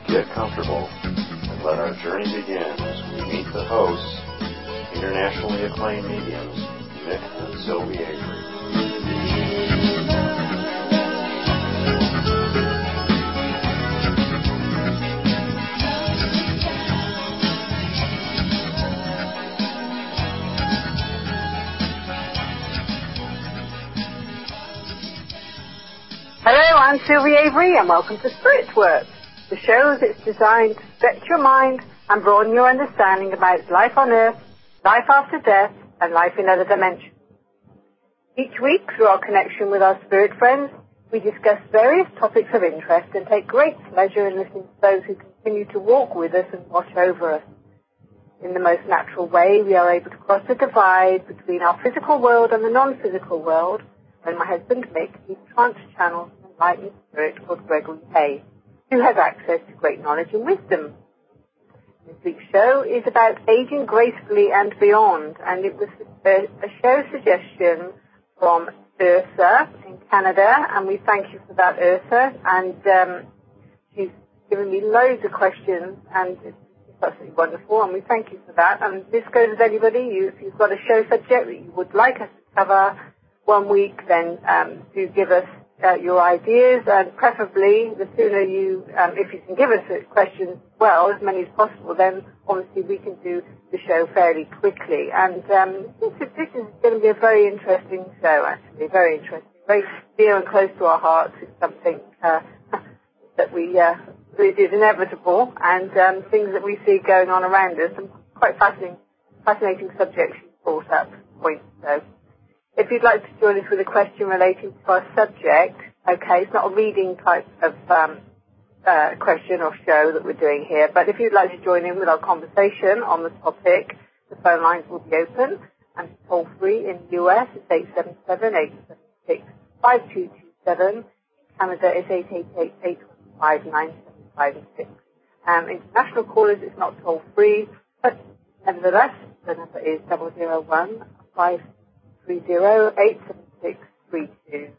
Get comfortable and let our journey begin as we meet the hosts, internationally acclaimed mediums, Mick and Sylvie Avery. Hello, I'm Sylvie Avery and welcome to Spirit Work, the show that's designed to stretch your mind and broaden your understanding about life on Earth, life after death, and life in other dimensions. Each week, through our connection with our spirit friends, we discuss various topics of interest and take great pleasure in listening to those who continue to walk with us and watch over us. In the most natural way, we are able to cross the divide between our physical world and the non-physical world when my husband Mick used trance channels an enlightened spirit called Gregory Hay, who has access to great knowledge and wisdom. This week's show is about aging gracefully and beyond, and it was a show suggestion from Ursa in Canada, and we thank you for that, Ursa, and she's given me loads of questions, and it's absolutely wonderful, and we thank you for that. And this goes with anybody. If you've got a show subject that you would like us to cover one week, then do give us your ideas, and preferably the sooner you, if you can give us questions as well, as many as possible, then obviously we can do the show fairly quickly. And this is going to be a very interesting show, actually, very interesting, very dear and close to our hearts. It's something that it is inevitable, and things that we see going on around us, and quite fascinating subjects you brought up, points, so. If you'd like to join us with a question relating to our subject, okay, it's not a reading type of question or show that we're doing here, but if you'd like to join in with our conversation on the topic, the phone lines will be open, and toll free in the US, it's 877-876-5227. In Canada, it's 888-825-9756. International callers, it's not toll free, but nevertheless, the number is 001 3087632.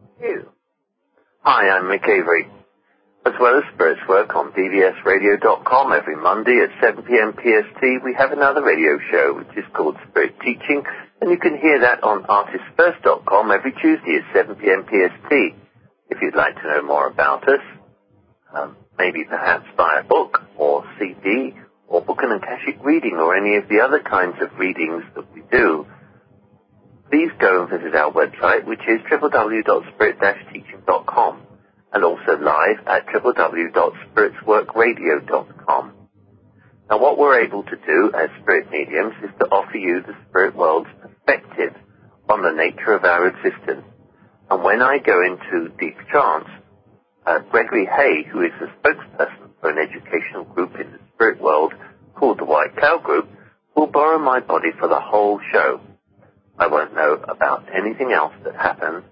Hi, I'm Mick Avery. As well as Spirits Work on bbsradio.com every Monday at 7 p.m. PST, we have another radio show which is called Spirit Teaching, and you can hear that on artistfirst.com every Tuesday at 7 p.m. PST. If you'd like to know more about us, maybe perhaps buy a book or CD or book an Akashic reading or any of the other kinds of readings that we do, please go and visit our website, which is www.spirit-teaching.com, and also live at www.spiritsworkradio.com. Now, what we're able to do as spirit mediums is to offer you the spirit world's perspective on the nature of our existence. And when I go into deep trance, Gregory Hay, who is the spokesperson for an educational group in the spirit world called the White Cloud Group, will borrow my body for the whole show. I won't know about anything else that happens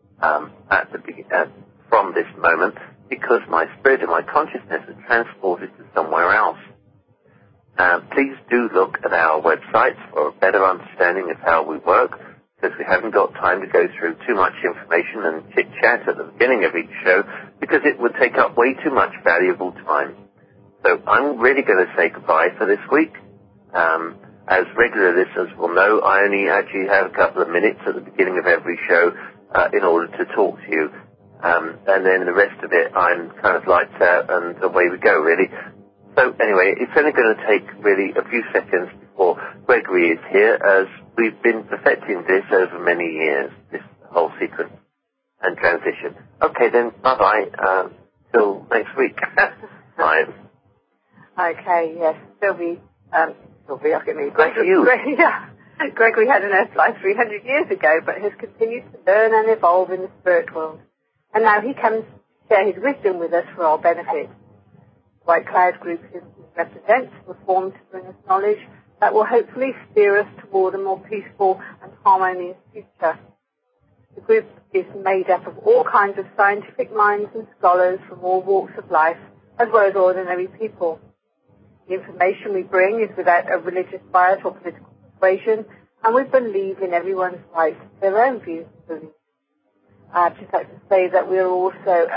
from this moment, because my spirit and my consciousness are transported to somewhere else. Please do look at our websites for a better understanding of how we work, because we haven't got time to go through too much information and chit-chat at the beginning of each show, because it would take up way too much valuable time. So I'm really going to say goodbye for this week. As regular listeners will know, I only actually have a couple of minutes at the beginning of every show in order to talk to you. And then the rest of it, I'm kind of lights out and away we go, really. So anyway, it's only going to take really a few seconds before Gregory is here, as we've been perfecting this over many years, this whole sequence and transition. Okay, then, bye-bye. Till next week. Bye. Okay, yes, Sylvie, I'll get me. Gregory had an Earth life 300 years ago, but has continued to learn and evolve in the spirit world. And now he comes to share his wisdom with us for our benefit. White Cloud Group he represents were formed to bring us knowledge that will hopefully steer us toward a more peaceful and harmonious future. The group is made up of all kinds of scientific minds and scholars from all walks of life, as well as ordinary people. The information we bring is without a religious bias or political persuasion, and we believe in everyone's right to their own views and beliefs. I'd just like to say that we're also at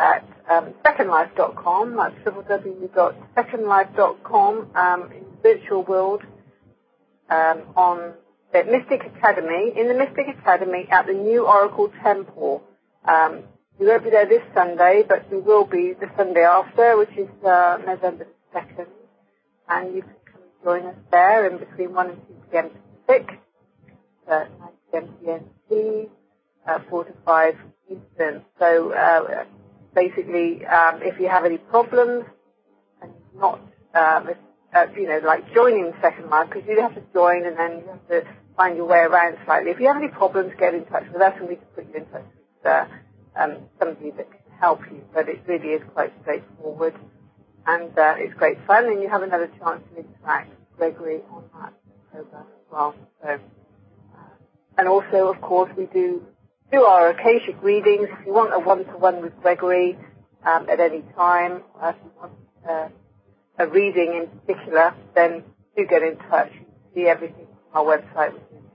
secondlife.com. That's www.secondlife.com in the virtual world on the Mystic Academy. In the Mystic Academy at the New Oracle Temple. We won't be there this Sunday, but we will be the Sunday after, which is November 2nd. And you can come and join us there in between 1 and 2 p.m. Pacific, 9 p.m. GMT, 4 to 5 Eastern. So basically, if you have any problems and not, like joining the Second Life, because you have to join and then you have to find your way around slightly. If you have any problems, get in touch with us and we can put you in touch with somebody that can help you. But it really is quite straightforward. And it's great fun, and you have another chance to interact with Gregory on that program as well. So, and also, of course, we do our Akashic readings. If you want a one-to-one with Gregory at any time, or if you want a reading in particular, then do get in touch. You can see everything on our website, which is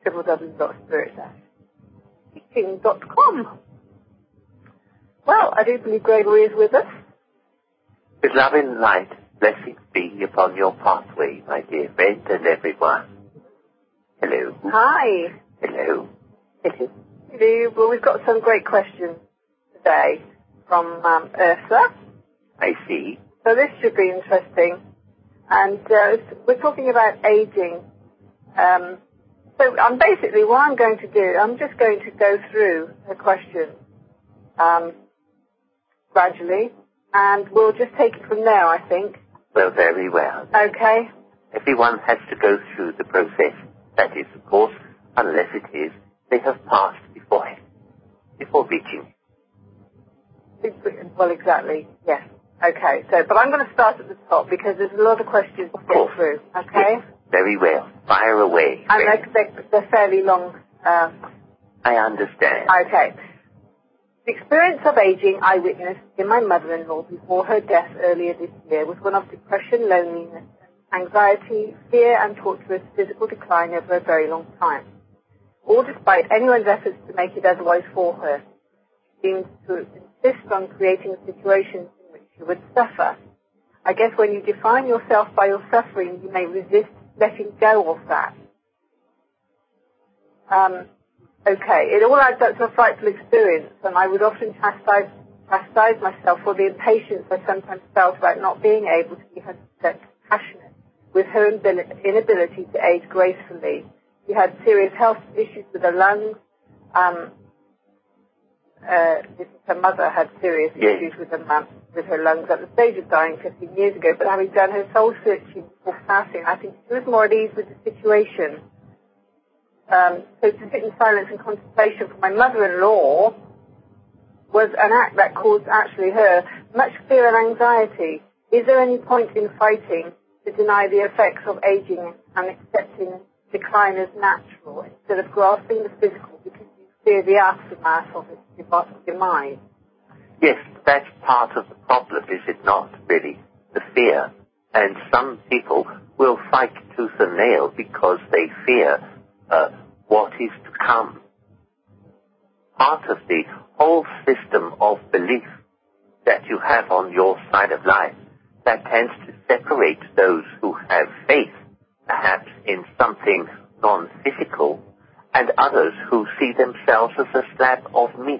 www.spirit-teaching.com. Well, I do believe Gregory is with us. With love and light, blessings be upon your pathway, my dear friend and everyone. Hello. Hi. Hello. Hello. Well, we've got some great questions today from Ursa. I see. So this should be interesting. And we're talking about aging. So basically what I'm going to do, I'm just going to go through the questions gradually. And we'll just take it from there, I think. Well, very well. Okay. Everyone has to go through the process. That is, of course, unless it is they have passed before reaching. Well, exactly, yes. Okay, but I'm going to start at the top because there's a lot of questions to get through, okay? Yes, very well. Fire away. And they're fairly long. I understand. Okay. The experience of aging I witnessed in my mother-in-law before her death earlier this year was one of depression, loneliness, anxiety, fear, and torturous physical decline over a very long time. All despite anyone's efforts to make it otherwise for her. She seemed to insist on creating situations in which she would suffer. I guess when you define yourself by your suffering, you may resist letting go of that. Okay, it all adds up to a frightful experience, and I would often chastise myself for the impatience I sometimes felt about not being able to be 100% compassionate with her inability to age gracefully. She had serious health issues with her lungs. Her mother had serious issues with her lungs at the stage of dying 15 years ago, but having done her soul searching before passing, I think she was more at ease with the situation. So to sit in silence and contemplation for my mother-in-law was an act that caused actually her much fear and anxiety. Is there any point in fighting to deny the effects of aging and accepting decline as natural instead of grasping the physical because you fear the aftermath of its demise? Yes, that's part of the problem, is it not, really? The fear. And some people will fight tooth and nail because they fear what is to come. Part of the whole system of belief that you have on your side of life that tends to separate those who have faith, perhaps in something non-physical, and others who see themselves as a slab of meat.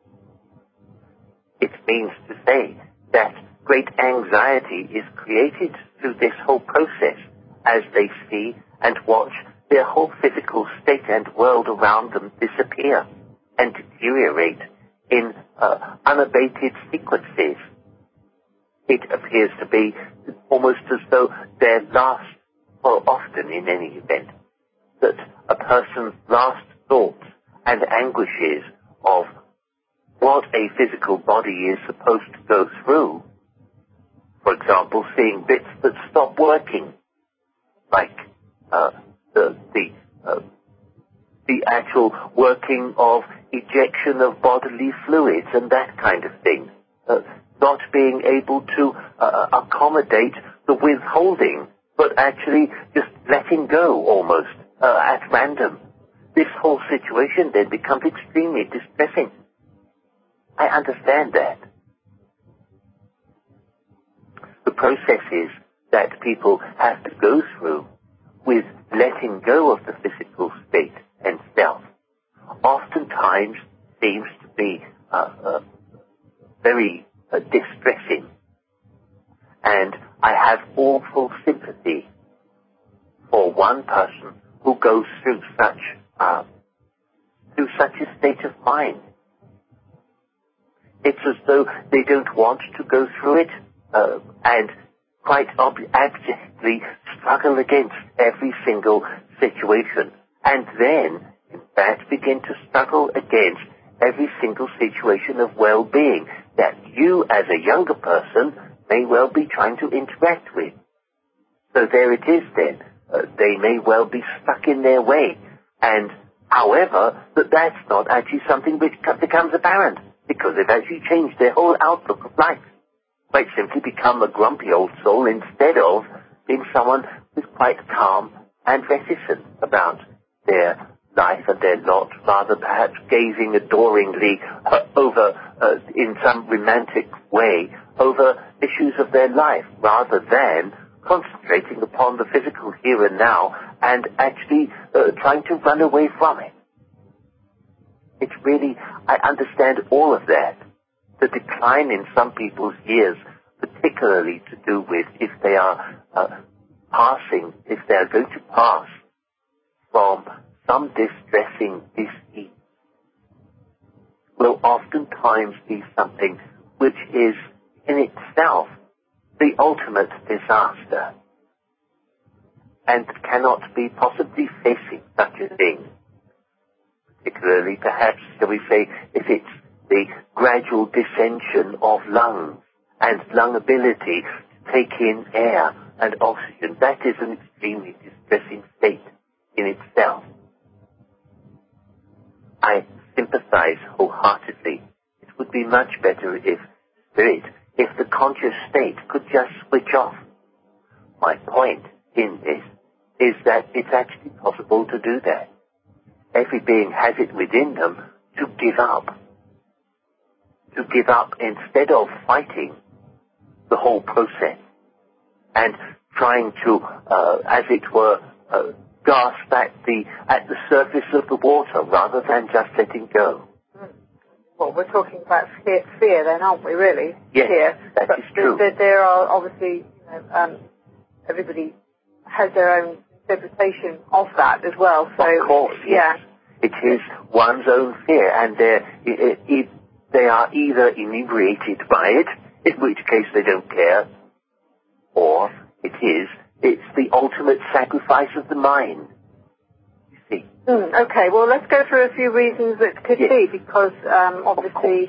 It means to say that great anxiety is created through this whole process as they see and watch their whole physical state and world around them disappear and deteriorate in unabated sequences. It appears to be almost as though their last, or often in any event, that a person's last thoughts and anguishes of what a physical body is supposed to go through, for example, seeing bits that stop working, like the actual working of ejection of bodily fluids and that kind of thing, not being able to accommodate the withholding, but actually just letting go almost at random. This whole situation then becomes extremely distressing. I understand that. processes that people have to go through with letting go of the physical state and self oftentimes seems to be very distressing. And I have awful sympathy for one person who goes through such a state of mind. It's as though they don't want to go through it and quite abjectly struggle against every single situation, and then, in fact, begin to struggle against every single situation of well-being that you, as a younger person, may well be trying to interact with. So there it is then. They may well be stuck in their way. And, however, that's not actually something which becomes apparent, because they've actually changed their whole outlook of life. Quite simply become a grumpy old soul instead of being someone who's quite calm and reticent about their life and their lot, rather perhaps gazing adoringly over, in some romantic way, over issues of their life, rather than concentrating upon the physical here and now and actually trying to run away from it. It's really, I understand all of that. The decline in some people's years, particularly to do with if they are if they are going to pass from some distressing disease, will oftentimes be something which is in itself the ultimate disaster, and cannot be possibly facing such a thing. Particularly, perhaps, shall we say, if it's the gradual dissension of lungs and lung ability to take in air and oxygen. That is an extremely distressing state in itself. I sympathize wholeheartedly. It would be much better if the conscious state could just switch off. My point in this is that it's actually possible to do that. Every being has it within them to give up. To give up instead of fighting the whole process and trying to, as it were, gasp at the surface of the water rather than just letting go. Well, we're talking about fear then, aren't we, really? Yes, fear. that is true. There are obviously, everybody has their own interpretation of that as well. So, of course, yes. It is one's own fear, and they are either inebriated by it, in which case they don't care, or it's the ultimate sacrifice of the mind. You see. Okay, well, let's go through a few reasons that could be, because obviously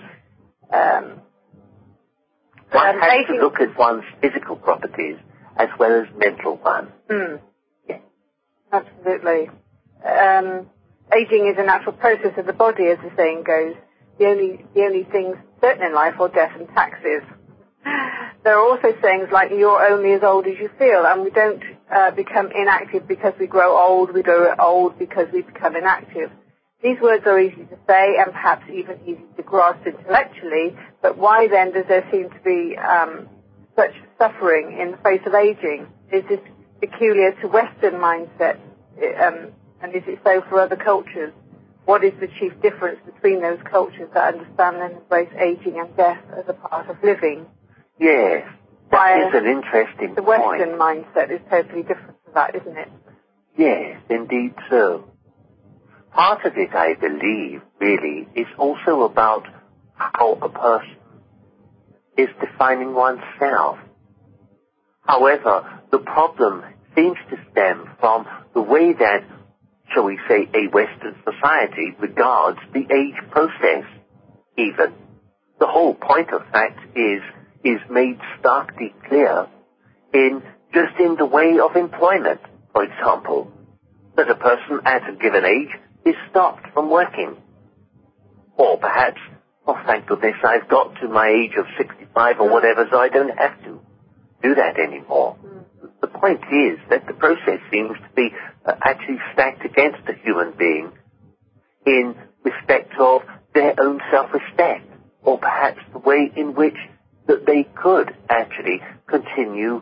one has to look at one's physical properties as well as mental ones. Yes. Absolutely. Aging is a natural process of the body, as the saying goes. The only things certain in life are death and taxes. There are also sayings like, you're only as old as you feel, and we don't become inactive because we grow old, we grow old because we become inactive. These words are easy to say and perhaps even easy to grasp intellectually, but why then does there seem to be such suffering in the face of aging? Is this peculiar to Western mindset, and is it so for other cultures? What is the chief difference between those cultures that understand and embrace aging and death as a part of living? Yes, that is an interesting point. The Western mindset is totally different to that, isn't it? Yes, indeed so. Part of it, I believe, really, is also about how a person is defining oneself. However, the problem seems to stem from the way that, shall we say, a Western society regards the age process, even. The whole point of that is made starkly clear in the way of employment, for example, that a person at a given age is stopped from working. Or perhaps, thank goodness, I've got to my age of 65 or whatever, so I don't have to do that anymore. The point is that the process seems to be actually stacked against a human being in respect of their own self-respect, or perhaps the way in which that they could actually continue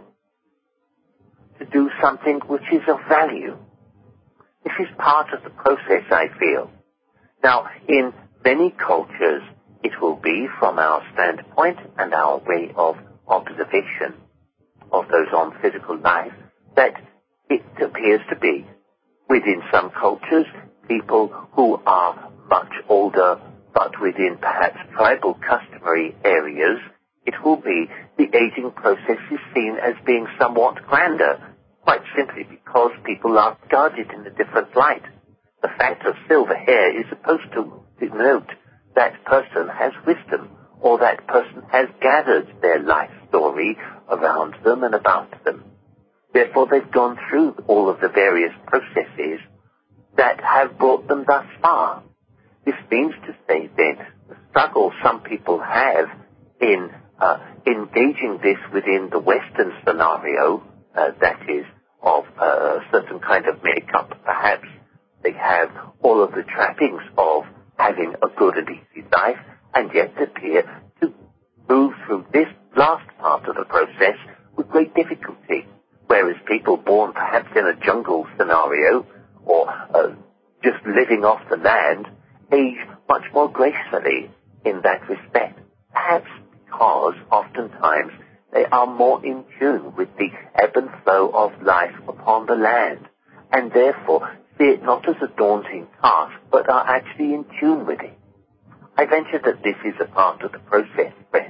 to do something which is of value. This is part of the process, I feel. Now, in many cultures, it will be from our standpoint and our way of observation of those on physical life that it appears to be. Within some cultures, people who are much older, but within perhaps tribal customary areas, it will be the aging process is seen as being somewhat grander, quite simply because people are regarded in a different light. The fact of silver hair is supposed to denote that person has wisdom, or that person has gathered their life story around them and about them. Therefore, they've gone through all of the various processes that have brought them thus far. This means to say, then, the struggle some people have in engaging this within the Western scenario, that is, of a certain kind of makeup, perhaps. They have all of the trappings of having a good and easy life, and yet appear to move through this last part of the process with great difficulty. Whereas people born perhaps in a jungle scenario, or just living off the land, age much more gracefully in that respect. Perhaps because oftentimes they are more in tune with the ebb and flow of life upon the land, and therefore see it not as a daunting task, but are actually in tune with it. I venture that this is a part of the process, friend.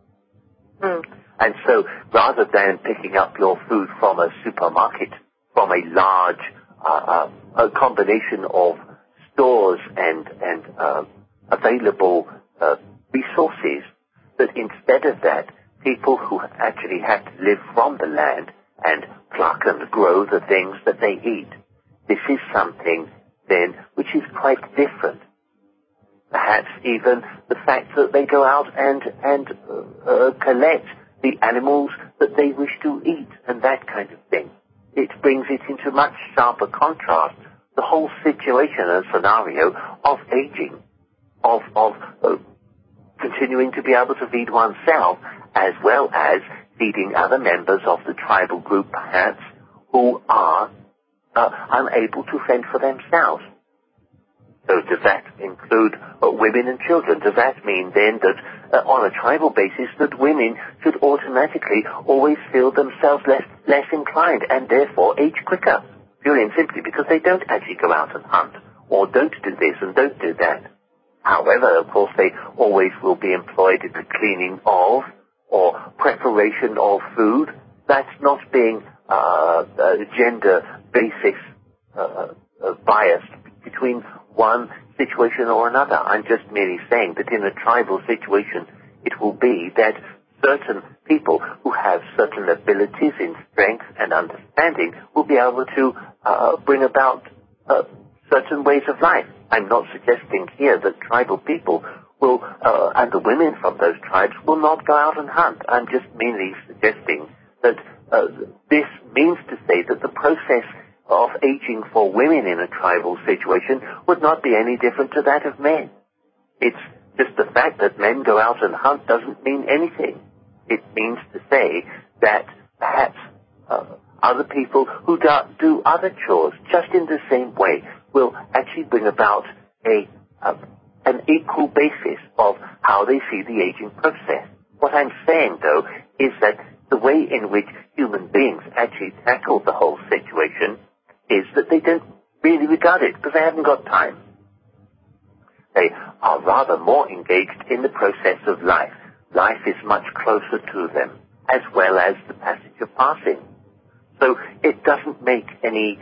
And so, rather than picking up your food from a supermarket, from a large a combination of stores and available resources, that instead of that, people who actually have to live from the land and pluck and grow the things that they eat, this is something, then, which is quite different. Perhaps even the fact that they go out and collect the animals that they wish to eat and that kind of thing. It brings it into much sharper contrast, the whole situation and scenario of aging, of continuing to be able to feed oneself, as well as feeding other members of the tribal group, perhaps, who are unable to fend for themselves. So does that include women and children? Does that mean then that on a tribal basis that women should automatically always feel themselves less inclined and therefore age quicker, purely and simply because they don't actually go out and hunt, or don't do this and don't do that? However, of course, they always will be employed in the cleaning of or preparation of food. That's not being gender basis biased between one situation or another. I'm just merely saying that in a tribal situation, it will be that certain people who have certain abilities in strength and understanding will be able to bring about certain ways of life. I'm not suggesting here that tribal people will, and the women from those tribes, will not go out and hunt. I'm just merely suggesting that this means to say that the process of aging for women in a tribal situation would not be any different to that of men. It's just the fact that men go out and hunt doesn't mean anything. It means to say that perhaps other people who do other chores just in the same way will actually bring about an equal basis of how they see the aging process. What I'm saying, though, is that the way in which human beings actually tackle the whole situation is that they don't really regard it because they haven't got time. They are rather more engaged in the process of life. Life is much closer to them, as well as the passage of passing. So it doesn't make any,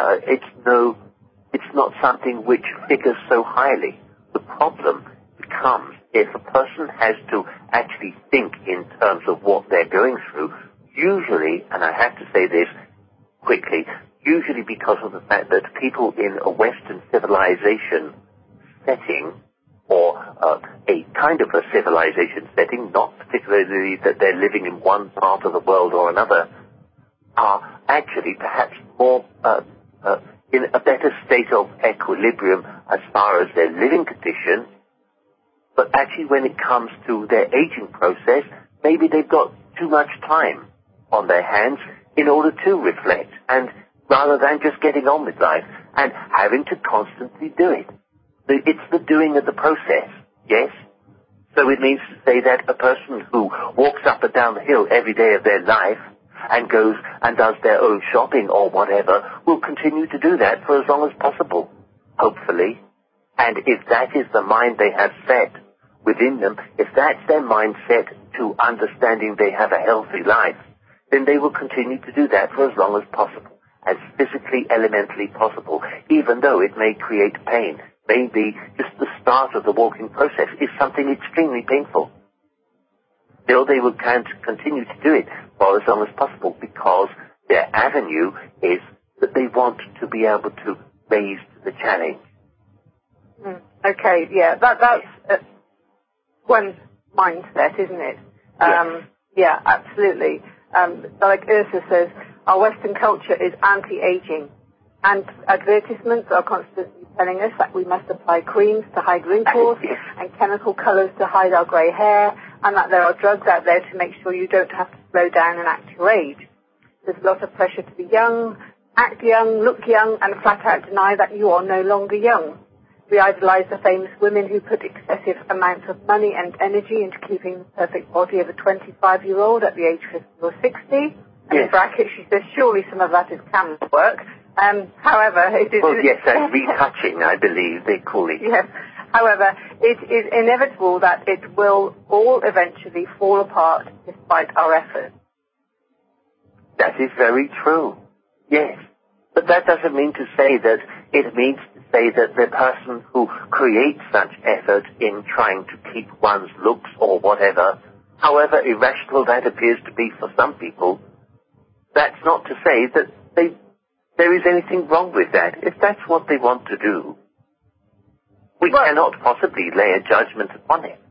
it's not something which figures so highly. The problem becomes if a person has to actually think in terms of what they're going through, usually, and I have to say this quickly, usually because of the fact that people in a Western civilization setting, or a kind of a civilization setting, not particularly that they're living in one part of the world or another, are actually perhaps more in a better state of equilibrium as far as their living condition, but actually when it comes to their aging process, maybe they've got too much time on their hands in order to reflect, and rather than just getting on with life and having to constantly do it. It's the doing of the process, yes? So it means to say that a person who walks up and down the hill every day of their life and goes and does their own shopping or whatever will continue to do that for as long as possible, hopefully. And if that is the mind they have set within them, if that's their mindset to understanding they have a healthy life, then they will continue to do that for as long as possible, as physically, elementally possible, even though it may create pain. Maybe just the start of the walking process is something extremely painful. Still, they will continue to do it for as long as possible because their avenue is that they want to be able to raise to the challenge. Okay, yeah, that's one mindset, isn't it? Yes. Yeah, absolutely. Like Ursa says, our Western culture is anti-aging, and advertisements are constantly telling us that we must apply creams to hide wrinkles and chemical colours to hide our grey hair, and that there are drugs out there to make sure you don't have to slow down and act your age. There's a lot of pressure to be young, act young, look young, and flat out deny that you are no longer young. We idolise the famous women who put excessive amounts of money and energy into keeping the perfect body of a 25-year-old at the age 50 or 60. And in brackets, she says, surely some of that is camera work. However, it is... Well, yes, that's retouching, I believe they call it. Yes. However, it is inevitable that it will all eventually fall apart despite our efforts. That is very true. Yes. But that doesn't mean to say that it means to say that the person who creates such effort in trying to keep one's looks or whatever, however irrational that appears to be for some people, that's not to say that there is anything wrong with that. If that's what they want to do, we cannot possibly lay a judgment upon it.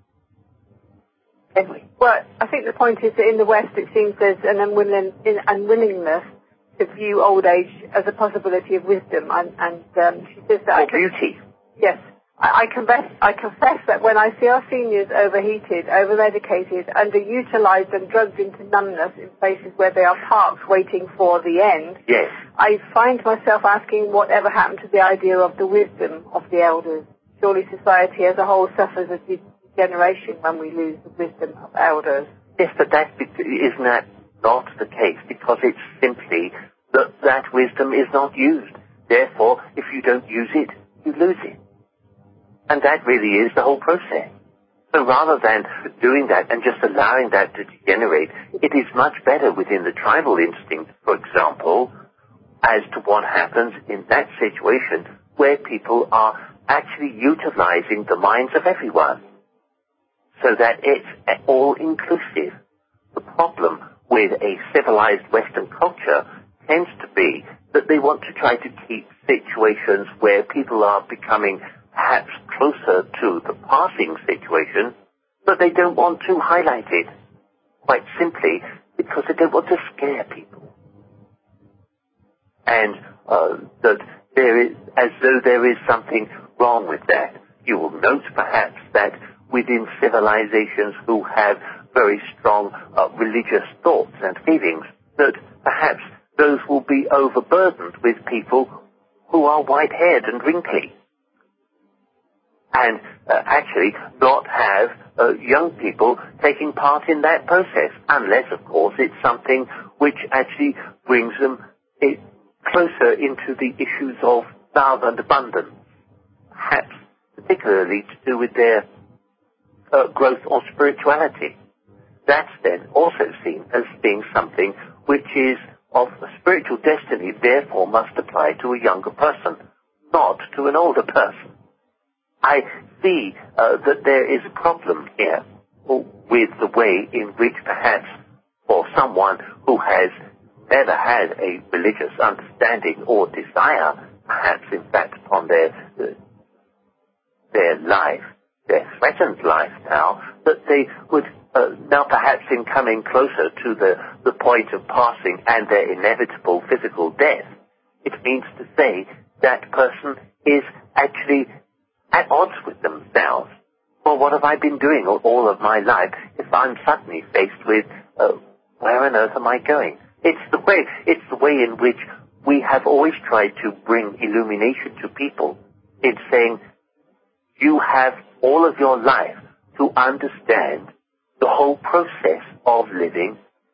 Can we? Well, I think the point is that in the West it seems there's an unwillingness to view old age as a possibility of wisdom, and she says that... Or beauty. Yes. I confess that when I see our seniors overheated, over-medicated, underutilised and drugged into numbness in places where they are parked waiting for the end, yes, I find myself asking whatever happened to the idea of the wisdom of the elders. Surely society as a whole suffers a degeneration when we lose the wisdom of elders. Yes, but isn't that not the case? Because it's simply that wisdom is not used. Therefore, if you don't use it, you lose it. And that really is the whole process. So rather than doing that and just allowing that to degenerate, it is much better within the tribal instinct, for example, as to what happens in that situation where people are actually utilizing the minds of everyone so that it's all inclusive. The problem with a civilized Western culture tends to be that they want to try to keep situations where people are becoming perhaps closer to the passing situation, but they don't want to highlight it, quite simply because they don't want to scare people. And that there is, as though there is something wrong with that. You will note perhaps that within civilizations who have very strong religious thoughts and feelings, that perhaps those will be overburdened with people who are white-haired and wrinkly, and actually not have young people taking part in that process, unless, of course, it's something which actually brings them closer into the issues of love and abundance, perhaps particularly to do with their growth or spirituality. That's then also seen as being something which is of a spiritual destiny, therefore must apply to a younger person, not to an older person. I see that there is a problem here with the way in which perhaps for someone who has never had a religious understanding or desire, perhaps in fact upon their life, their threatened life now, that they would now perhaps in coming closer to the point of passing and their inevitable physical death, it means to say that person is actually at odds with themselves. well, what have I been doing all of my life if I'm suddenly faced with, where on earth am I going? It's the way in which we have always tried to bring illumination to people. It's saying you have all of your life to understand the whole process of living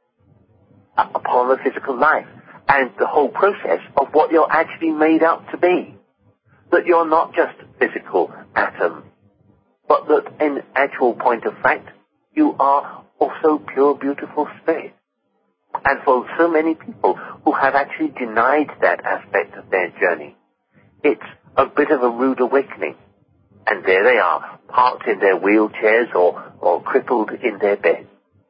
upon the physical life and the whole process of what you're actually made up to be. That you're not just a physical atom, but that in actual point of fact, you are also pure, beautiful spirit. And for so many people who have actually denied that aspect of their journey, it's a bit of a rude awakening. And there they are, parked in their wheelchairs or crippled in their bed,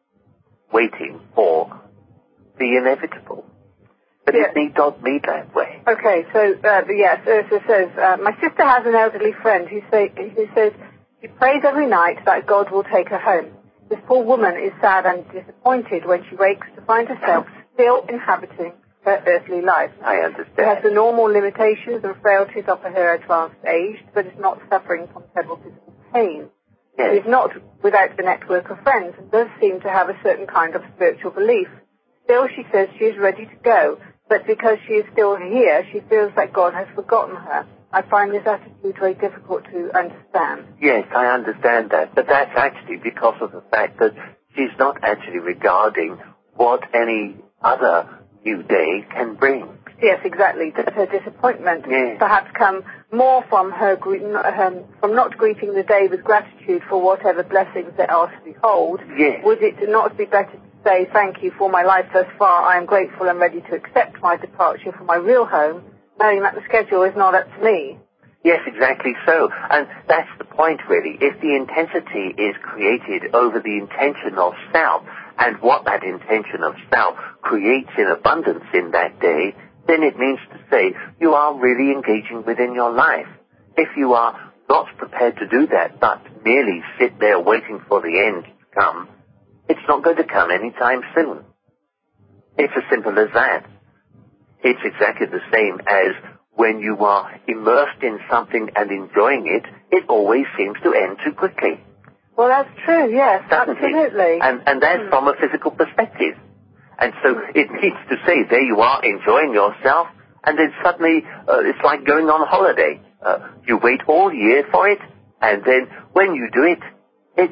waiting for the inevitable. But it need not be that way. Okay, so, yes, Ursa says, my sister has an elderly friend who says she prays every night that God will take her home. This poor woman is sad and disappointed when she wakes to find herself still inhabiting her earthly life. I understand. She has the normal limitations and frailties of her advanced age, but is not suffering from terrible physical pain. Yes. She is not without the network of friends and does seem to have a certain kind of spiritual belief. Still, she says she is ready to go, but because she is still here, she feels that God has forgotten her. I find this attitude very difficult to understand. Yes, I understand that, but that's actually because of the fact that she's not actually regarding what any other new day can bring. Yes, exactly. Does her disappointment perhaps come more from her from not greeting the day with gratitude for whatever blessings there are to behold? Yes. Would it not be better to say, thank you for my life thus far, I am grateful and ready to accept my departure from my real home, knowing that the schedule is not up to me? Yes, exactly so. And that's the point, really. If the intensity is created over the intention of self, and what that intention of self creates in abundance in that day, then it means to say you are really engaging within your life. If you are not prepared to do that, but merely sit there waiting for the end to come, it's not going to come anytime soon. It's as simple as that. It's exactly the same as when you are immersed in something and enjoying it, it always seems to end too quickly. Well, that's true, yes, absolutely. And that's from a physical perspective. And so it needs to say, there you are enjoying yourself, and then suddenly it's like going on holiday. You wait all year for it, and then when you do it,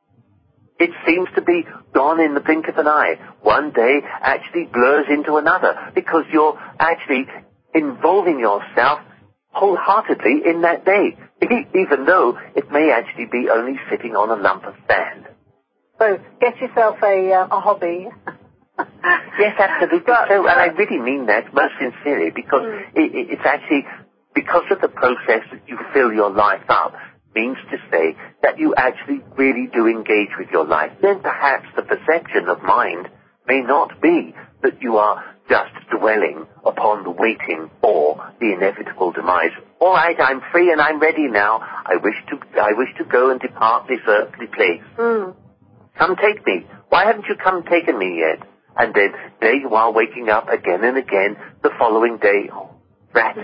it seems to be gone in the blink of an eye. One day actually blurs into another because you're actually involving yourself wholeheartedly in that day, even though it may actually be only sitting on a lump of sand. So get yourself a hobby. Yes, absolutely. And I really mean that most sincerely because it's actually because of the process that you fill your life up means to say that you actually really do engage with your life. Then perhaps the perception of mind may not be that you are just dwelling upon the waiting for the inevitable demise. All right, I'm free and I'm ready now. I wish to go and depart this earthly place. Come take me. Why haven't you come taken me yet? And then there you are waking up again and again the following day. Oh, rat,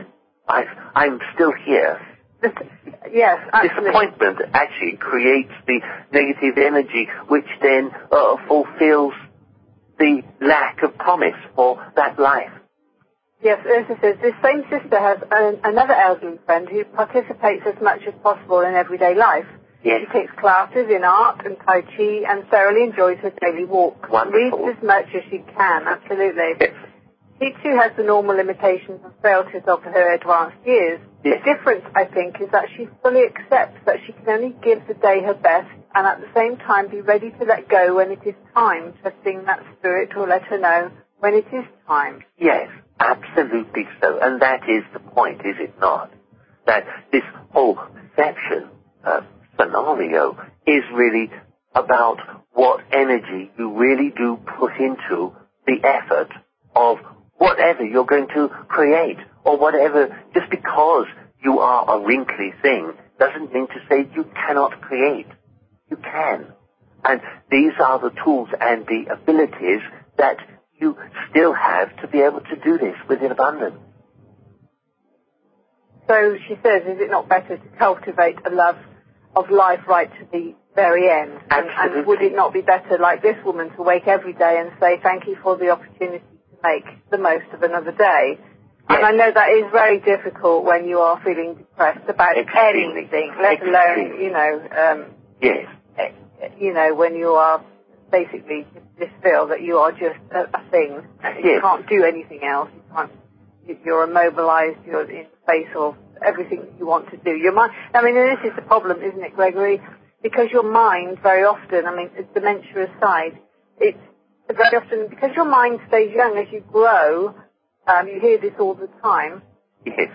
I'm still here. Yes, absolutely. Disappointment actually creates the negative energy which then fulfills the lack of promise for that life. Yes, Ursa says, this same sister has another elderly friend who participates as much as possible in everyday life. Yes. She takes classes in art and Tai Chi and thoroughly enjoys her daily walk. Wonderful. Reads as much as she can, absolutely. Yes. She too has the normal limitations and frailties of her advanced years. Yes. The difference, I think, is that she fully accepts that she can only give the day her best and at the same time be ready to let go when it is time, trusting that spirit will let her know when it is time. Yes, absolutely so. And that is the point, is it not? That this whole perception scenario is really about what energy you really do put into the effort of whatever you're going to create, or whatever. Just because you are a wrinkly thing doesn't mean to say you cannot create. You can. And these are the tools and the abilities that you still have to be able to do this within abundance. So she says, is it not better to cultivate a love of life right to the very end. Absolutely. And would it not be better, like this woman, to wake every day and say, thank you for the opportunity to make the most of another day? Yes. And I know that is very difficult when you are feeling depressed about anything, let alone, yes. When you are basically just feel that you are just a thing. Yes. You can't do anything else. You're immobilized. You're in the face of everything you want to do. Your mind. I mean, this is the problem, isn't it, Gregory? Because your mind, very often, dementia aside, it's very often because your mind stays young as you grow. You hear this all the time. Yes.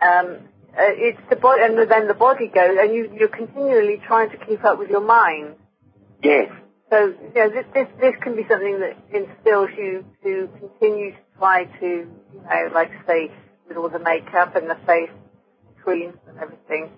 It's the body, and then the body goes, and you're continually trying to keep up with your mind. Yes. So, this can be something that instills you to continue to try to, like I say, with all the makeup and the face creams and everything,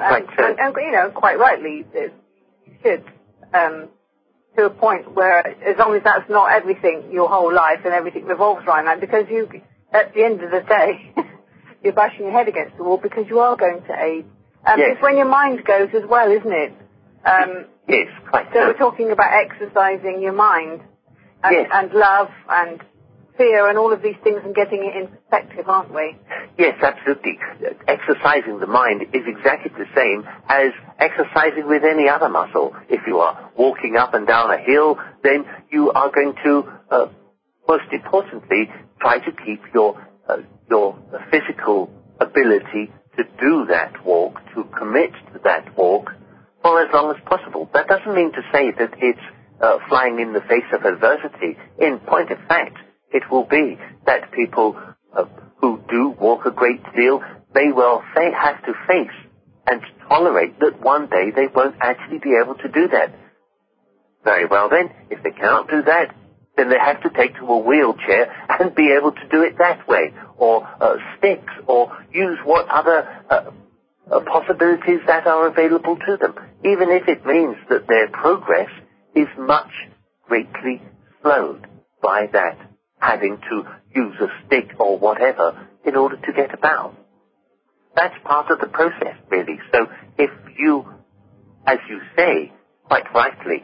and quite rightly, you should, to a point where, as long as that's not everything, your whole life and everything revolves around that, because you, at the end of the day, you're bashing your head against the wall because you are going to age. Yes. It's when your mind goes as well, isn't it? Yes, quite so. We're talking about exercising your mind and, yes. and love and fear and all of these things and getting it in perspective, aren't we? Yes, absolutely. Exercising the mind is exactly the same as exercising with any other muscle. If you are walking up and down a hill, then you are going to, most importantly, try to keep your physical ability to do that walk, to commit to that walk for as long as possible. That doesn't mean to say that it's flying in the face of adversity. In point of fact, it will be that people who do walk a great deal may well have to face and tolerate that one day they won't actually be able to do that. Very well then, if they cannot do that, then they have to take to a wheelchair and be able to do it that way, or sticks, or use what other possibilities that are available to them, even if it means that their progress is much greatly slowed by that, having to use a stick or whatever in order to get about. That's part of the process, really. So if you, as you say, quite rightly,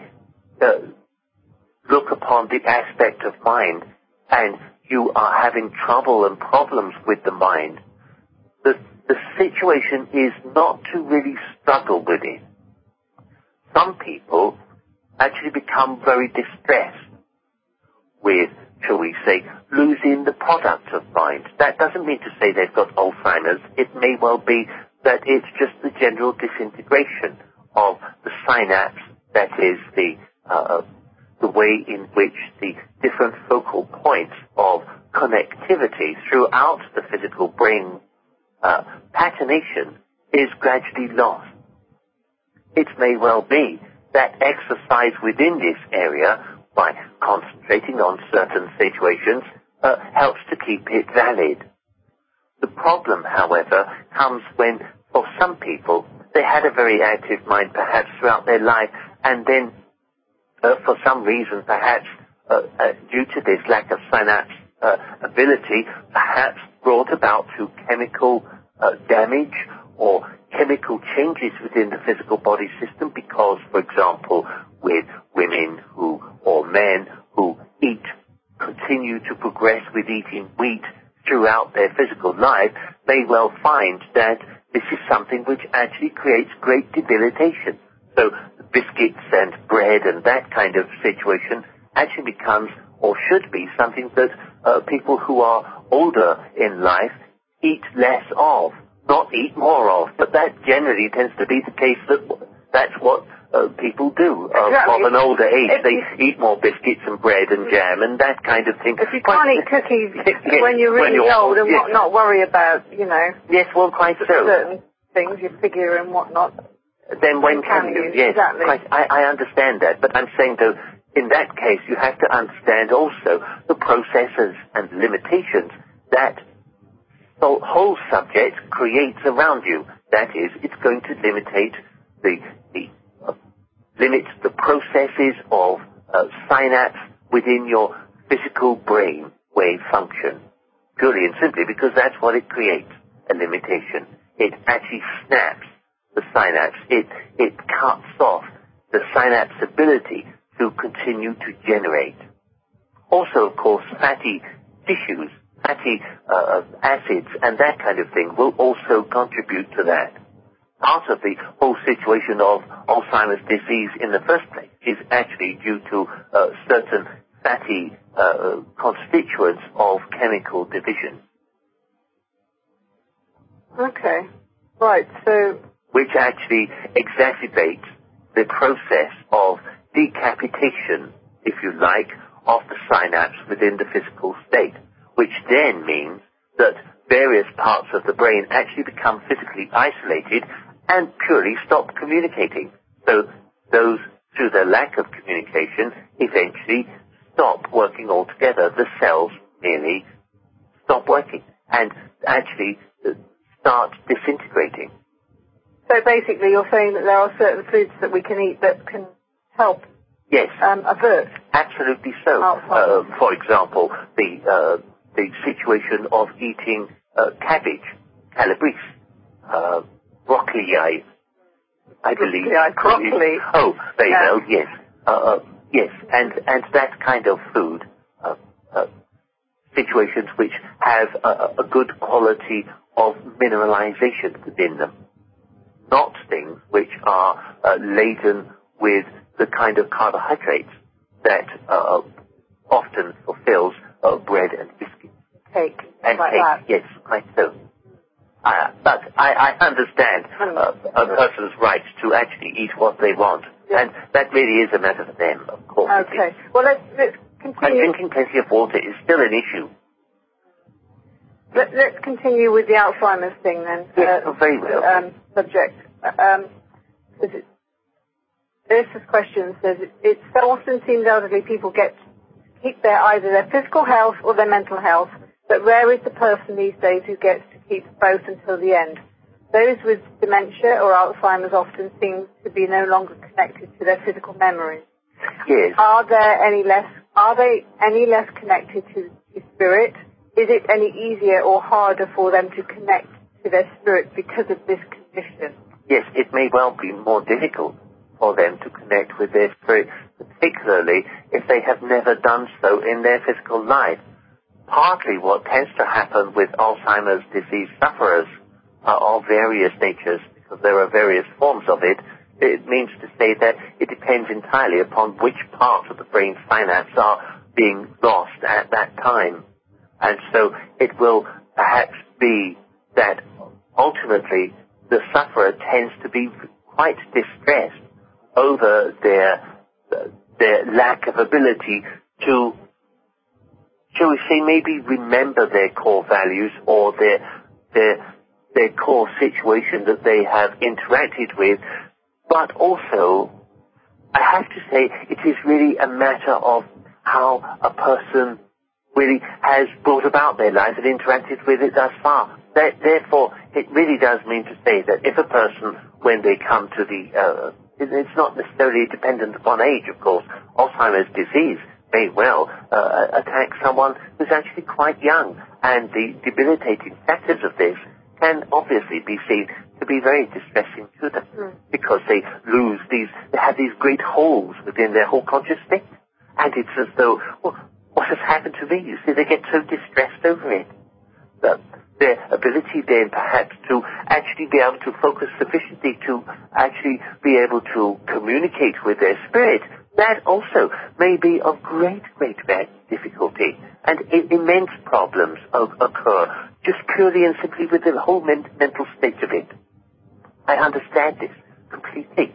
look upon the aspect of mind and you are having trouble and problems with the mind, the situation is not to really struggle with it. Some people actually become very distressed with, shall we say, losing the product of mind. That doesn't mean to say they've got Alzheimer's. It may well be that it's just the general disintegration of the synapse, that is the way in which the different focal points of connectivity throughout the physical brain patternation is gradually lost. It may well be that exercise within this area, by concentrating on certain situations, helps to keep it valid. The problem, however, comes when, for some people, they had a very active mind perhaps throughout their life, and then for some reason, perhaps due to this lack of synapse ability, perhaps brought about to chemical damage or chemical changes within the physical body system, because, for example, with women or men who continue to progress with eating wheat throughout their physical life, may well find that this is something which actually creates great debilitation. So biscuits and bread and that kind of situation actually becomes, or should be, something that people who are older in life eat less of, not eat more of. But that generally tends to be the case, that's what people do exactly. Of an older age. They eat more biscuits and bread and jam and that kind of thing. If you can't eat cookies when you're really old and not worry about, Yes, well, quite so. certain things, your figure and whatnot. Then when can you? Yes, exactly. I understand that. But I'm saying, though, in that case, you have to understand also the processes and limitations that the whole subject creates around you. That is, it's going to limit the processes of synapse within your physical brain wave function. Purely and simply because that's what it creates, a limitation. It actually snaps the synapse. It cuts off the synapse ability to continue to generate. Also, of course, fatty tissues, fatty acids, and that kind of thing will also contribute to that. Part of the whole situation of Alzheimer's disease in the first place is actually due to certain fatty constituents of chemical division. Okay. Right, so... Which actually exacerbates the process of decapitation, if you like, of the synapse within the physical state, which then means that various parts of the brain actually become physically isolated and purely stop communicating. So those, through the lack of communication, eventually stop working altogether. The cells merely stop working and actually start disintegrating. So basically you're saying that there are certain foods that we can eat that can help yes, avert? Absolutely so. For example, the situation of eating cabbage, calabrese, broccoli, I believe. Broccoli. Oh, very well, yes. Yes, and that kind of food, situations which have a good quality of mineralization within them. Not things which are laden with the kind of carbohydrates that often fulfills bread and biscuits. Cake. And like cake, that. yes, quite so. But I understand a person's right to actually eat what they want. Yeah. And that really is a matter for them, of course. Okay. Well, let's continue. And drinking plenty of water is still an issue. Let's continue with the Alzheimer's thing then. Yes, very well. Subject. This question says, it so often seems elderly people get to keep either their physical health or their mental health, but rare is the person these days who gets to keep both until the end. Those with dementia or Alzheimer's often seem to be no longer connected to their physical memories. Yes. Are they any less connected to spirit? Is it any easier or harder for them to connect to their spirit because of this condition? Yes, it may well be more difficult for them to connect with their spirit, particularly if they have never done so in their physical life. Partly what tends to happen with Alzheimer's disease sufferers of various natures, because there are various forms of it, it means to say that it depends entirely upon which parts of the brain synapse are being lost at that time. And so it will perhaps be that ultimately the sufferer tends to be quite distressed over their lack of ability to, shall we say, maybe remember their core values or their core situation that they have interacted with. But also, I have to say, it is really a matter of how a person really has brought about their life and interacted with it thus far. Therefore, it really does mean to say that if a person, when they come to it's not necessarily dependent upon age, of course. Alzheimer's disease may well attack someone who's actually quite young, and the debilitating factors of this can obviously be seen to be very distressing to them, because they have these great holes within their whole conscious state, and it's as though, well, what has happened to me? You see, they get so distressed over it. Their ability then perhaps to actually be able to focus sufficiently to actually be able to communicate with their spirit, that also may be of great difficulty, and immense problems occur just purely and simply with the whole mental state of it. I understand this completely.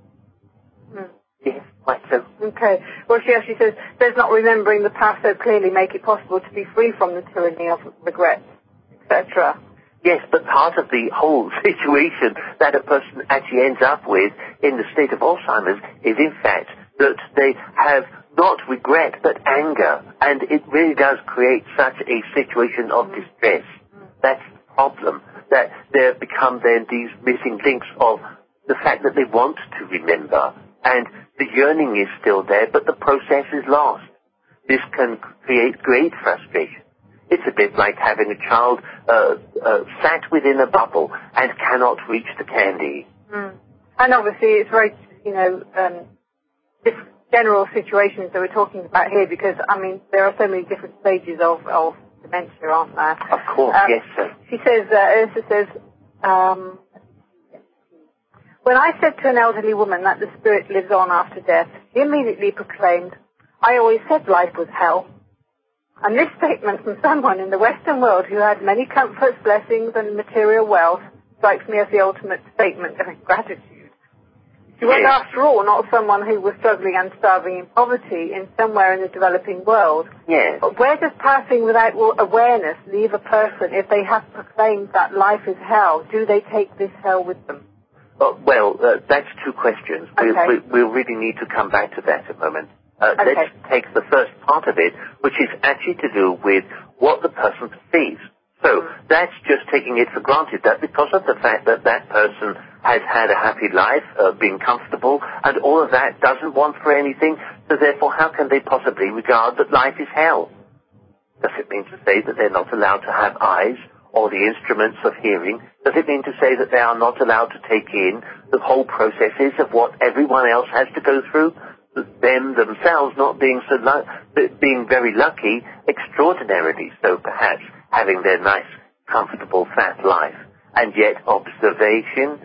Yes, quite so. Okay. Well, she actually says, does not remembering the past so clearly make it possible to be free from the tyranny of regrets, etc.? Yes, but part of the whole situation that a person actually ends up with in the state of Alzheimer's is, in fact, that they have not regret but anger, and it really does create such a situation of distress. That's the problem, that there become then these missing links of the fact that they want to remember, and the yearning is still there, but the process is lost. This can create great frustration. It's a bit like having a child sat within a bubble and cannot reach the candy. Mm. And obviously it's very, this general situations that we're talking about here, because, I mean, there are so many different stages of dementia, aren't there? Of course, yes, sir. She says, Ursa says, when I said to an elderly woman that the spirit lives on after death, she immediately proclaimed, I always said life was hell. And this statement from someone in the Western world who had many comforts, blessings, and material wealth strikes me as the ultimate statement of gratitude. She was, after all, not someone who was struggling and starving in poverty in somewhere in the developing world. Yes. But where does passing without awareness leave a person if they have proclaimed that life is hell? Do they take this hell with them? Well, that's two questions. Okay. We'll really need to come back to that in a moment. Okay. Let's take the first part of it, which is actually to do with what the person perceives. So that's just taking it for granted that because of the fact that that person has had a happy life, being comfortable, and all of that, doesn't want for anything, so therefore how can they possibly regard that life is hell? Does it mean to say that they're not allowed to have eyes or the instruments of hearing? Does it mean to say that they are not allowed to take in the whole processes of what everyone else has to go through? Them themselves not being being very lucky, extraordinarily so perhaps, having their nice, comfortable, fat life. And yet observation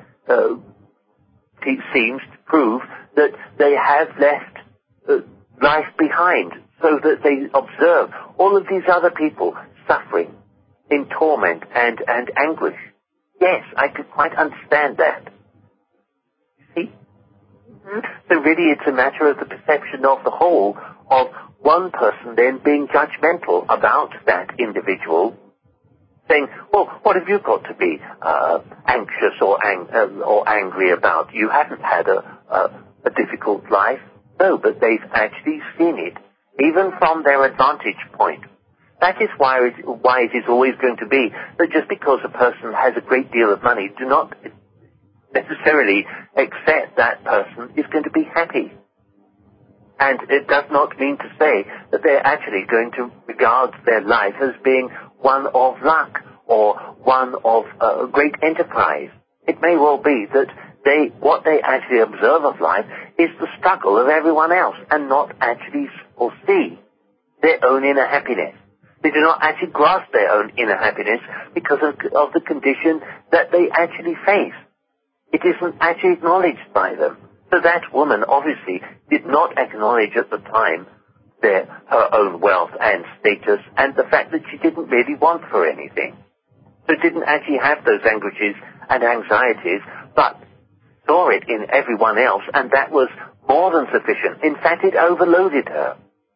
seems to prove that they have left life behind, so that they observe all of these other people suffering in torment and anguish. Yes, I could quite understand that. You see? Mm-hmm. So really it's a matter of the perception of the whole, of one person then being judgmental about that individual, saying, well, what have you got to be anxious or angry about? You haven't had a difficult life. No, but they've actually seen it, even from their advantage point. That is why it is always going to be that just because a person has a great deal of money, do not necessarily accept that person is going to be happy. And it does not mean to say that they're actually going to regard their life as being one of luck or one of great enterprise. It may well be that what they actually observe of life is the struggle of everyone else and not actually foresee their own inner happiness. They do not actually grasp their own inner happiness because of the condition that they actually face. It isn't actually acknowledged by them. So that woman obviously did not acknowledge at the time her own wealth and status and the fact that she didn't really want for anything. So didn't actually have those anguishes and anxieties, but saw it in everyone else, and that was more than sufficient. In fact, it overloaded her.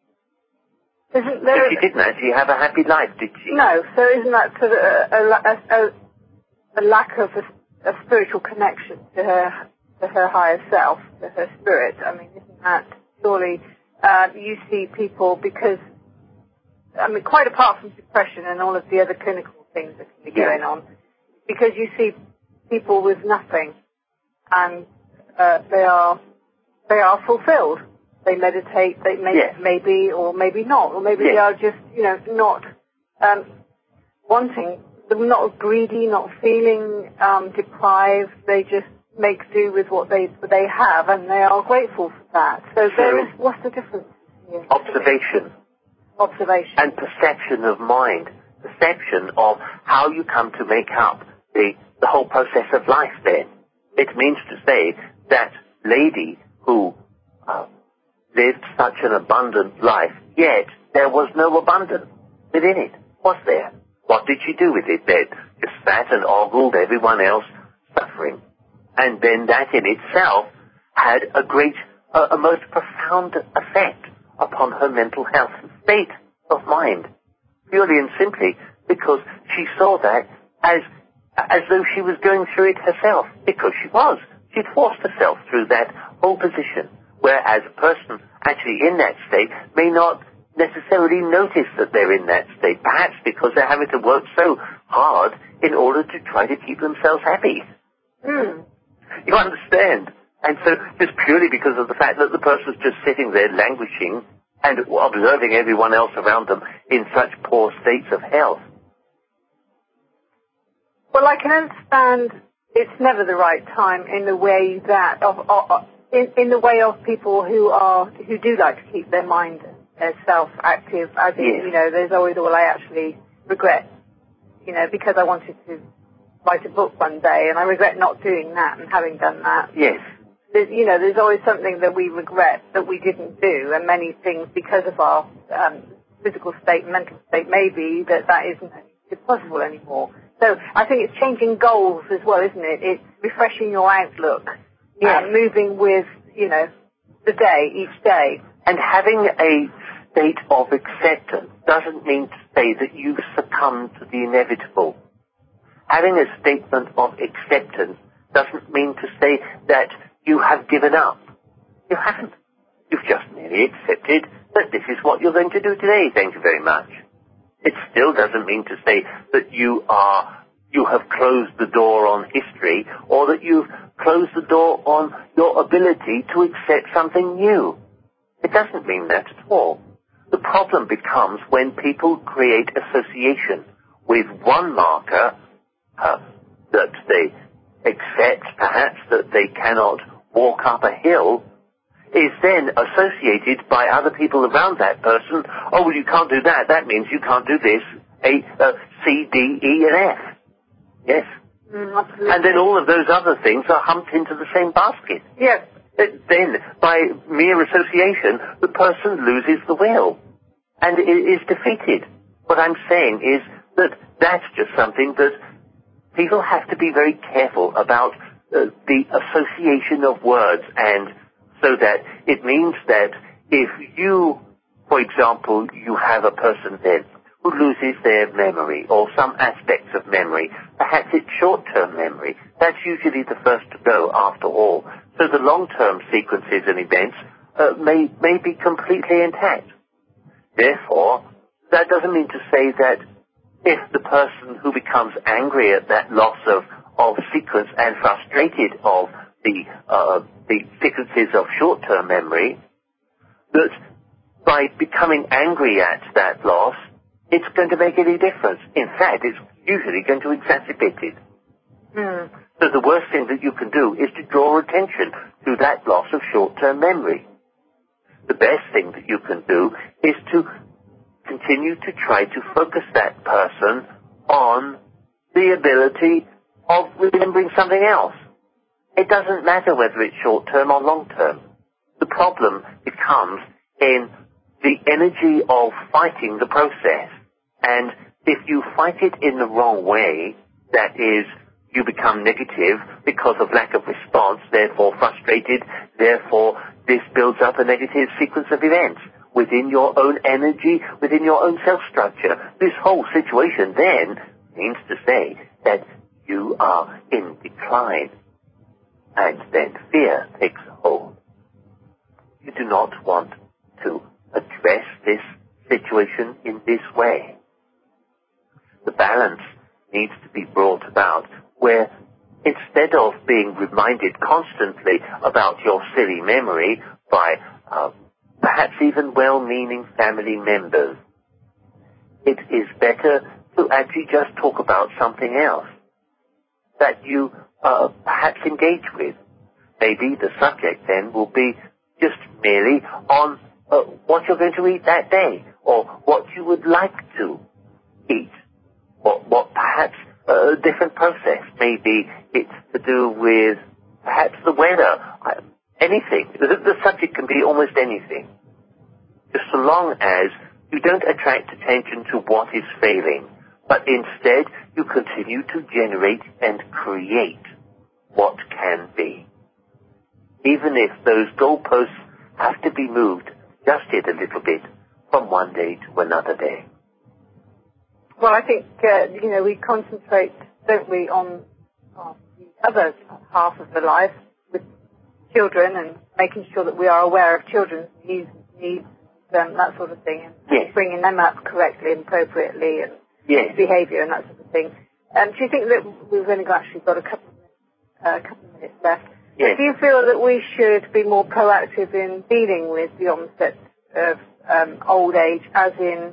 So she didn't actually have a happy life, did she? No, so isn't that sort of a lack of a spiritual connection to her higher self, to her spirit? I mean, isn't that surely you see people because, I mean, quite apart from depression and all of the other clinical things that can be going on, because you see people with nothing and they are fulfilled. They meditate, they maybe or maybe not, or maybe they are just, not wanting, not greedy, not feeling deprived. They just make do with what they have, and they are grateful for that. So what's the difference here? Observation. And perception of mind. Perception of how you come to make up the whole process of life then. It means to say that lady who lived such an abundant life, yet there was no abundance within it, was there? What did she do with it then? Just sat and ogled everyone else suffering. And then that in itself had a most profound effect upon her mental health and state of mind. Purely and simply because she saw that as though she was going through it herself, because she was. She'd forced herself through that whole position, whereas a person actually in that state may not necessarily notice that they're in that state, perhaps because they're having to work so hard in order to try to keep themselves happy. You understand? And so just purely because of the fact that the person's just sitting there languishing and observing everyone else around them in such poor states of health. Well, I can understand it's never the right time in the way that in the way of people who do like to keep their mind self-active, as in, Yes. There's always, well, I actually regret, because I wanted to write a book one day, and I regret not doing that and having done that. Yes. There's always something that we regret that we didn't do, and many things because of our physical state, mental state, maybe that isn't possible anymore. So I think it's changing goals as well, isn't it? It's refreshing your outlook, moving with, the day, each day. And having a state of acceptance doesn't mean to say that you've succumbed to the inevitable. Having a statement of acceptance doesn't mean to say that you have given up. You haven't. You've just merely accepted that this is what you're going to do today. Thank you very much. It still doesn't mean to say that you have closed the door on history, or that you've closed the door on your ability to accept something new. It doesn't mean that at all. The problem becomes when people create association with one marker that they accept, perhaps that they cannot walk up a hill, is then associated by other people around that person. Oh, well, you can't do that. That means you can't do this. C, D, E, and F. Yes. Absolutely. And then all of those other things are humped into the same basket. Yes. Then, by mere association, the person loses the will and is defeated. What I'm saying is that that's just something that people have to be very careful about, the association of words, and so that it means that if you, for example, you have a person then who loses their memory or some aspects of memory, perhaps it's short-term memory, that's usually the first to go after all. So the long-term sequences and events may be completely intact. Therefore, that doesn't mean to say that if the person who becomes angry at that loss of sequence and frustrated of the sequences of short-term memory, that by becoming angry at that loss, it's going to make any difference. In fact, it's usually going to exacerbate it. So the worst thing that you can do is to draw attention to that loss of short-term memory. The best thing that you can do is to continue to try to focus that person on the ability of remembering something else. It doesn't matter whether it's short-term or long-term. The problem becomes in the energy of fighting the process. And if you fight it in the wrong way, that is, you become negative because of lack of response, therefore frustrated, therefore this builds up a negative sequence of events within your own energy, within your own self-structure. This whole situation then means to say that you are in decline, and then fear takes hold. You do not want to address this situation in this way. The balance needs to be brought about where instead of being reminded constantly about your silly memory by perhaps even well-meaning family members, it is better to actually just talk about something else that you perhaps engage with. Maybe the subject then will be just merely on what you're going to eat that day, or what you would like to eat, what perhaps a different process. Maybe it's to do with perhaps the weather, anything. The subject can be almost anything, just so long as you don't attract attention to what is failing, but instead you continue to generate and create what can be. Even if those goalposts have to be moved just yet a little bit from one day to another day. Well, I think, we concentrate, don't we, on the other half of the life with children and making sure that we are aware of children's needs, that sort of thing, and yes. bringing them up correctly and appropriately, and yes. behaviour and that sort of thing. Do you think that we've only actually got a couple of minutes left? Yes. Do you feel that we should be more proactive in dealing with the onset of old age, as in,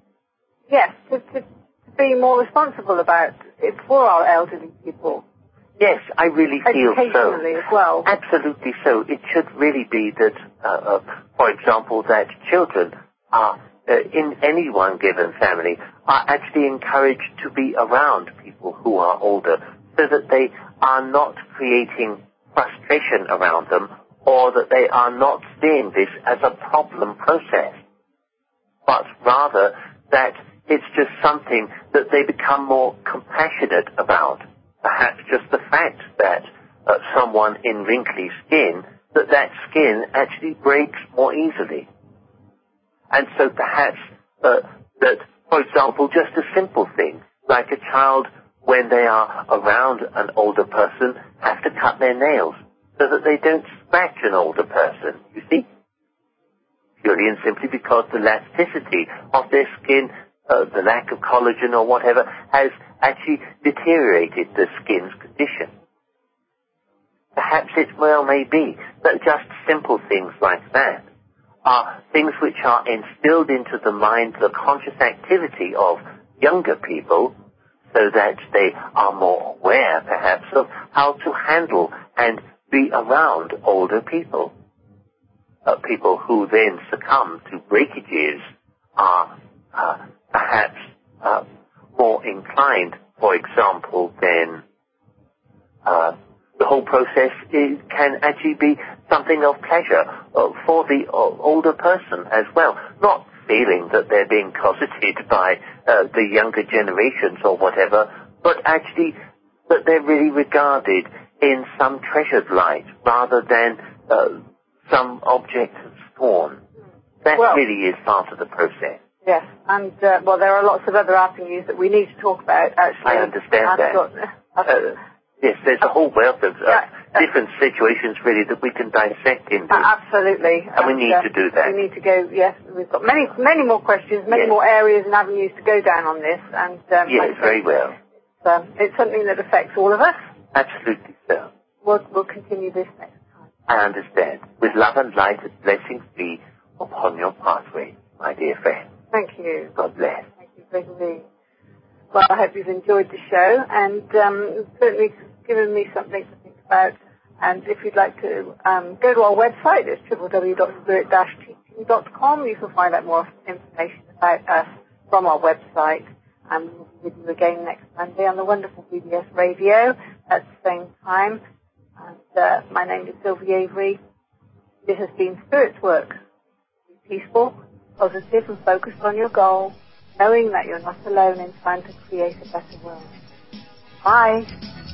yes, to be more responsible about it for our elderly people? Yes, I really feel so. Educationally as well. Absolutely so. It should really be that, for example, that children are, in any one given family, are actually encouraged to be around people who are older so that they are not creating frustration around them, or that they are not seeing this as a problem process, but rather that it's just something that they become more compassionate about. Perhaps just the fact that someone in wrinkly skin, that skin actually breaks more easily. And so perhaps that, for example, just a simple thing, like a child, when they are around an older person, have to cut their nails so that they don't scratch an older person, you see? Purely and simply because the elasticity of their skin, the lack of collagen or whatever, has actually deteriorated the skin's condition. Perhaps it well may be that just simple things like that are things which are instilled into the mind, the conscious activity of younger people, so that they are more aware, perhaps, of how to handle and be around older people. People who then succumb to breakages are perhaps more inclined, for example, then the whole process can actually be something of pleasure for the older person as well, not feeling that they're being cosseted by the younger generations or whatever, but actually that they're really regarded in some treasured light rather than some object of scorn. That really is part of the process. Yes, and there are lots of other avenues that we need to talk about, actually. I understand that. Yes, there's a whole wealth of different situations, really, that we can dissect into. Absolutely. And we need to do that. We need to go, yes. We've got many more questions, many more areas and avenues to go down on this. And yes, very well. It's something that affects all of us. Absolutely so. We'll continue this next time. I understand. With love and light and blessings be upon your pathway, my dear friend. Thank you. God bless. Thank you, Gregory. Well, I hope you've enjoyed the show, and certainly given me something to think about. And if you'd like to go to our website, it's www.spirit-teaching.com. You can find out more information about us from our website. And we'll be with you again next Monday on the wonderful BBS Radio at the same time. And my name is Sylvie Avery. This has been Spirit Work. Be peaceful, positive, and focused on your goal, knowing that you're not alone in trying to create a better world. Bye.